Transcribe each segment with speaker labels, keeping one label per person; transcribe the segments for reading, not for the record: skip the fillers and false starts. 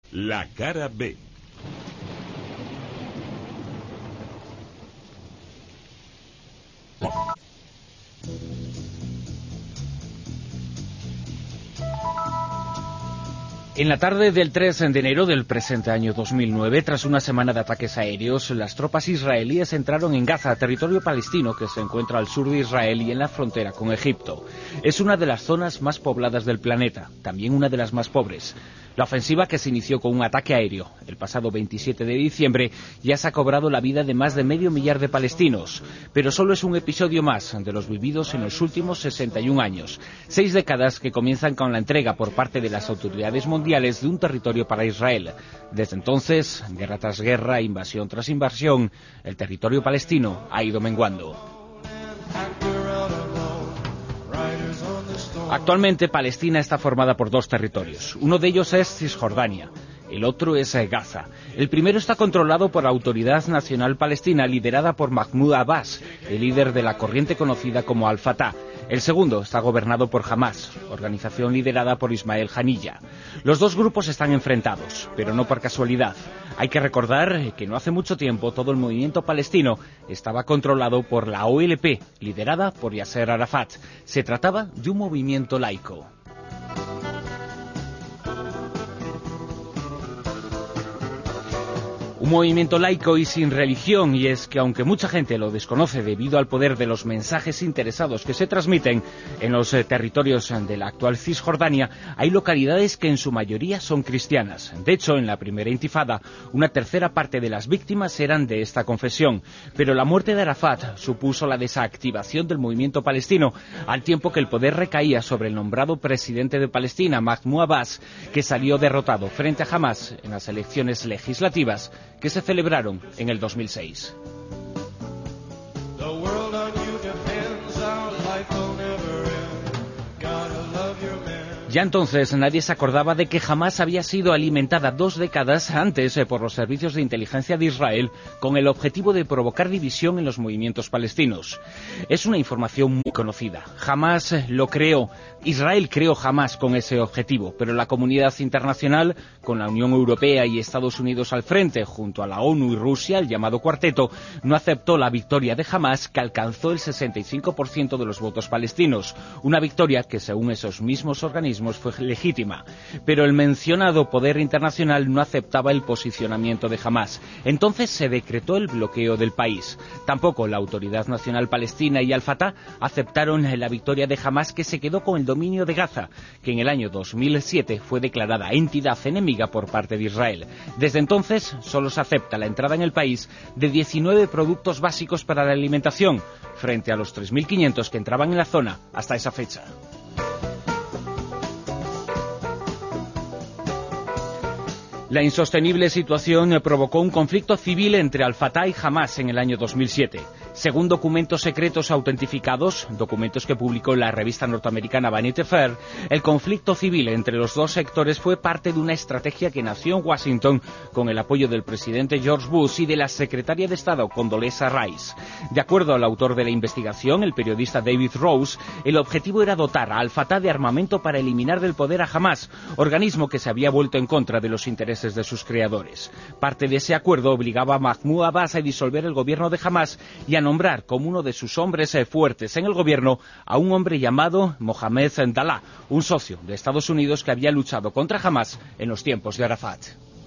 Speaker 1: La cara B.
Speaker 2: En la tarde del 3 de enero del presente año 2009, tras una semana de ataques aéreos, las tropas israelíes entraron en Gaza, territorio palestino que se encuentra al sur de Israel y en la frontera con Egipto. Es una de las zonas más pobladas del planeta, también una de las más pobres. La ofensiva, que se inició con un ataque aéreo el pasado 27 de diciembre, ya se ha cobrado la vida de más de 500.000 de palestinos, pero solo es un episodio más de los vividos en los últimos 61 años, 6 décadas que comienzan con la entrega por parte de las autoridades mundiales de un territorio para Israel. Desde entonces, guerra tras guerra, invasión tras invasión, el territorio palestino ha ido menguando. Actualmente Palestina está formada por dos territorios. Uno de ellos es Cisjordania, el otro es Gaza. El primero está controlado por la Autoridad Nacional Palestina, liderada por Mahmoud Abbas, el líder de la corriente conocida como Al-Fatah. El segundo está gobernado por Hamas, organización liderada por Ismael Haniyeh. Los dos grupos están enfrentados, pero no por casualidad. Hay que recordar que no hace mucho tiempo todo el movimiento palestino estaba controlado por la OLP, liderada por Yasser Arafat. Se trataba de un movimiento laico. Un movimiento laico y sin religión, y es que aunque mucha gente lo desconoce debido al poder de los mensajes interesados que se transmiten en los territorios de la actual Cisjordania, hay localidades que en su mayoría son cristianas. De hecho, en la primera intifada, una tercera parte de las víctimas eran de esta confesión, pero la muerte de Arafat supuso la desactivación del movimiento palestino, al tiempo que el poder recaía sobre el nombrado presidente de Palestina, Mahmoud Abbas, que salió derrotado frente a Hamas en las elecciones legislativas que se celebraron en el 2006. Ya entonces nadie se acordaba de que Hamas había sido alimentada 2 décadas antes por los servicios de inteligencia de Israel con el objetivo de provocar división en los movimientos palestinos. Es una información muy conocida. Hamas lo creó. Israel creó Hamas con ese objetivo, pero la comunidad internacional, con la Unión Europea y Estados Unidos al frente, junto a la ONU y Rusia, el llamado cuarteto, no aceptó la victoria de Hamas, que alcanzó el 65% de los votos palestinos. Una victoria que, según esos mismos organismos, fue legítima, pero el mencionado poder internacional no aceptaba el posicionamiento de Hamas. Entonces se decretó el bloqueo del país. Tampoco la Autoridad Nacional Palestina y Al-Fatah aceptaron la victoria de Hamas, que se quedó con el dominio de Gaza, que en el año 2007 fue declarada entidad enemiga por parte de Israel. Desde entonces solo se acepta la entrada en el país de 19 productos básicos para la alimentación, frente a los 3.500 que entraban en la zona hasta esa fecha. La insostenible situación provocó un conflicto civil entre Al-Fatah y Hamas en el año 2007. Según documentos secretos autentificados, documentos que publicó la revista norteamericana Vanity Fair, el conflicto civil entre los dos sectores fue parte de una estrategia que nació en Washington con el apoyo del presidente George Bush y de la secretaria de Estado Condoleezza Rice. De acuerdo al autor de la investigación, el periodista David Rose, el objetivo era dotar a Al-Fatah de armamento para eliminar del poder a Hamas, organismo que se había vuelto en contra de los intereses de sus creadores. Parte de ese acuerdo obligaba a Mahmoud Abbas a disolver el gobierno de Hamas y a nombrar como uno de sus hombres fuertes en el gobierno a un hombre llamado Mohamed Dalah, un socio de Estados Unidos que había luchado contra Hamas en los tiempos de Arafat.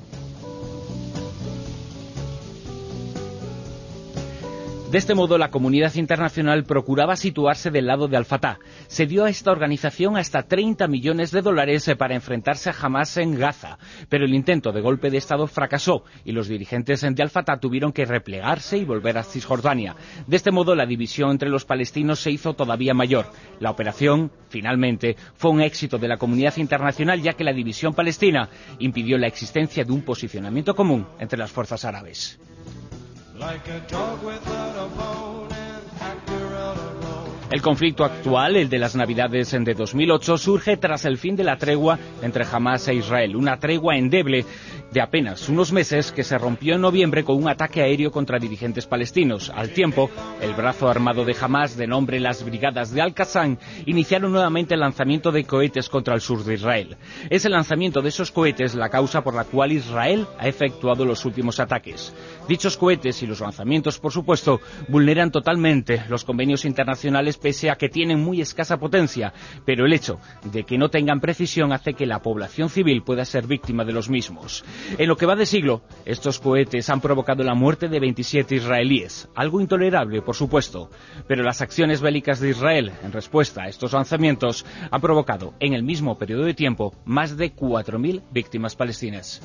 Speaker 2: De este modo, la comunidad internacional procuraba situarse del lado de Al-Fatah. Se dio a esta organización hasta $30 millones para enfrentarse a Hamas en Gaza, pero el intento de golpe de Estado fracasó y los dirigentes de Al-Fatah tuvieron que replegarse y volver a Cisjordania. De este modo, la división entre los palestinos se hizo todavía mayor. La operación, finalmente, fue un éxito de la comunidad internacional, ya que la división palestina impidió la existencia de un posicionamiento común entre las fuerzas árabes. El conflicto actual, el de las Navidades de 2008, surge tras el fin de la tregua entre Hamás e Israel, una tregua endeble de apenas unos meses que se rompió en noviembre con un ataque aéreo contra dirigentes palestinos. Al tiempo, el brazo armado de Hamás, de nombre las Brigadas de Al-Qassam, iniciaron nuevamente el lanzamiento de cohetes contra el sur de Israel. Es el lanzamiento de esos cohetes la causa por la cual Israel ha efectuado los últimos ataques. Dichos cohetes y los lanzamientos, por supuesto, vulneran totalmente los convenios internacionales pese a que tienen muy escasa potencia, pero el hecho de que no tengan precisión hace que la población civil pueda ser víctima de los mismos. En lo que va de siglo, estos cohetes han provocado la muerte de 27 israelíes, algo intolerable, por supuesto, pero las acciones bélicas de Israel en respuesta a estos lanzamientos han provocado, en el mismo periodo de tiempo, más de 4.000 víctimas palestinas.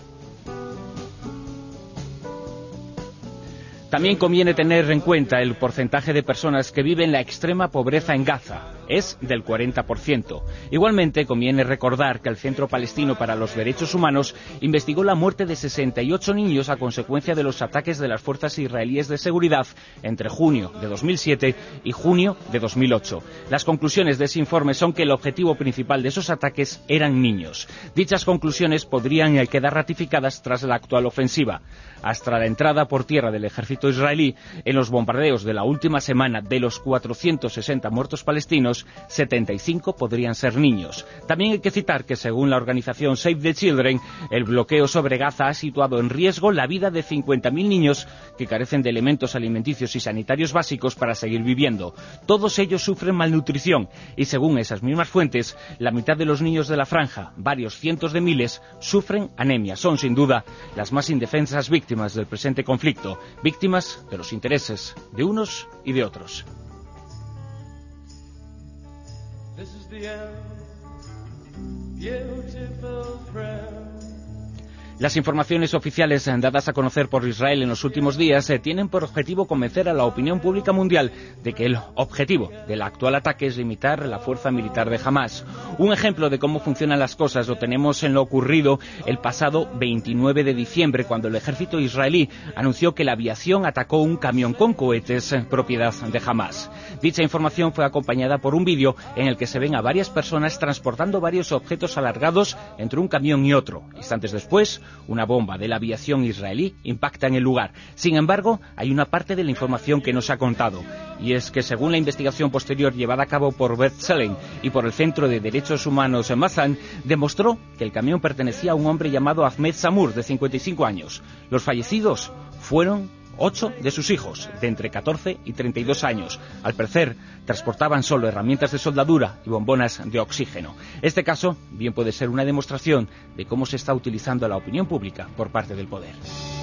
Speaker 2: También conviene tener en cuenta el porcentaje de personas que viven la extrema pobreza en Gaza. Es del 40%. Igualmente, conviene recordar que el Centro Palestino para los Derechos Humanos investigó la muerte de 68 niños a consecuencia de los ataques de las fuerzas israelíes de seguridad entre junio de 2007 y junio de 2008. Las conclusiones de ese informe son que el objetivo principal de esos ataques eran niños. Dichas conclusiones podrían quedar ratificadas tras la actual ofensiva. Hasta la entrada por tierra del ejército israelí, en los bombardeos de la última semana, de los 460 muertos palestinos, 75 podrían ser niños. También hay que citar que, según la organización Save the Children, el bloqueo sobre Gaza ha situado en riesgo la vida de 50.000 niños que carecen de elementos alimenticios y sanitarios básicos para seguir viviendo. Todos ellos sufren malnutrición y, según esas mismas fuentes, la mitad de los niños de la franja, varios cientos de miles, sufren anemia. Son, sin duda, las más indefensas víctimas del presente conflicto, víctimas de los intereses de unos y de otros. This is the end, beautiful friend. Las informaciones oficiales dadas a conocer por Israel en los últimos días tienen por objetivo convencer a la opinión pública mundial de que el objetivo del actual ataque es limitar la fuerza militar de Hamás. Un ejemplo de cómo funcionan las cosas lo tenemos en lo ocurrido el pasado 29 de diciembre, cuando el ejército israelí anunció que la aviación atacó un camión con cohetes propiedad de Hamás. Dicha información fue acompañada por un vídeo en el que se ven a varias personas transportando varios objetos alargados entre un camión y otro. Instantes después, una bomba de la aviación israelí impacta en el lugar. Sin embargo, hay una parte de la información que no se ha contado, y es que según la investigación posterior llevada a cabo por B'Tselem y por el Centro de Derechos Humanos en Mazán, demostró que el camión pertenecía a un hombre llamado Ahmed Samur, de 55 años. Los fallecidos fueron 8 de sus hijos, de entre 14 y 32 años. Al parecer, transportaban solo herramientas de soldadura y bombonas de oxígeno. Este caso bien puede ser una demostración de cómo se está utilizando la opinión pública por parte del poder.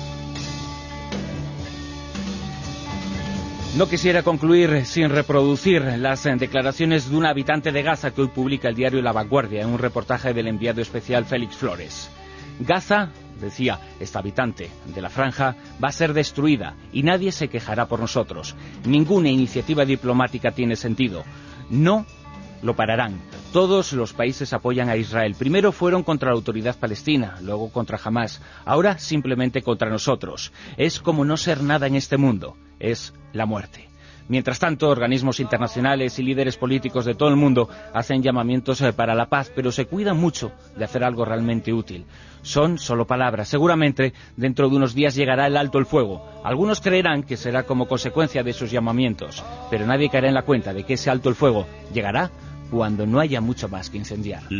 Speaker 2: No quisiera concluir sin reproducir las declaraciones de un habitante de Gaza que hoy publica el diario La Vanguardia en un reportaje del enviado especial Félix Flores. Gaza, decía esta habitante de la franja, va a ser destruida y nadie se quejará por nosotros. Ninguna iniciativa diplomática tiene sentido. No lo pararán. Todos los países apoyan a Israel. Primero fueron contra la autoridad palestina, luego contra Hamás, ahora simplemente contra nosotros. Es como no ser nada en este mundo. Es la muerte. Mientras tanto, organismos internacionales y líderes políticos de todo el mundo hacen llamamientos para la paz, pero se cuidan mucho de hacer algo realmente útil. Son solo palabras. Seguramente dentro de unos días llegará el alto el fuego. Algunos creerán que será como consecuencia de esos llamamientos, pero nadie caerá en la cuenta de que ese alto el fuego llegará cuando no haya mucho más que incendiar.